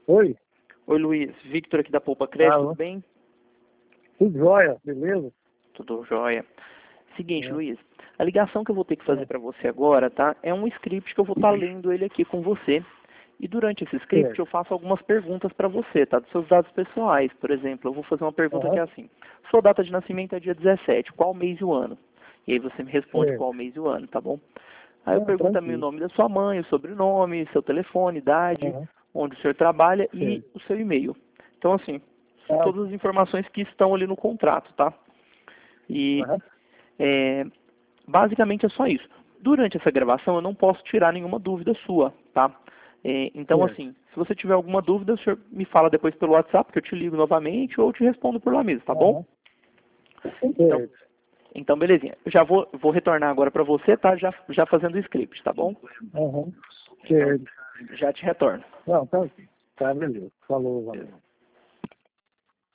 Oi? Oi, Luiz. Victor aqui da Poupa Crédito, Alô? tudo bem? Tudo jóia, beleza? Tudo jóia. Seguinte, É. Luiz, a ligação que eu vou ter que fazer para você agora, tá? É um script que eu vou estar lendo ele aqui com você. E durante esse script Certo. eu faço algumas perguntas para você, tá? Dos seus dados pessoais. Por exemplo, eu vou fazer uma pergunta que é Aham. assim. Sua data de nascimento é dia 17, qual mês e o ano? E aí você me responde Certo. qual mês e o ano, tá bom? Aí eu Não, pergunto também o tranquilo. nome da sua mãe, o sobrenome, seu telefone, idade, Aham. onde o senhor trabalha e Certo. o seu e-mail. Então, assim, são Ah, todas as informações que estão ali no contrato, tá? E aham. é, basicamente é só isso. Durante essa gravação eu não posso tirar nenhuma dúvida sua, tá? Então, Certo. assim, se você tiver alguma dúvida, o senhor me fala depois pelo WhatsApp, que eu te ligo novamente, ou eu te respondo por lá mesmo, tá bom? Aham. Então, Certo. então beleza. Eu já vou retornar agora para você, tá? Já fazendo o script, tá bom? Aham. Então, Certo. já te retorno. Não, tá beleza. Falou, valeu.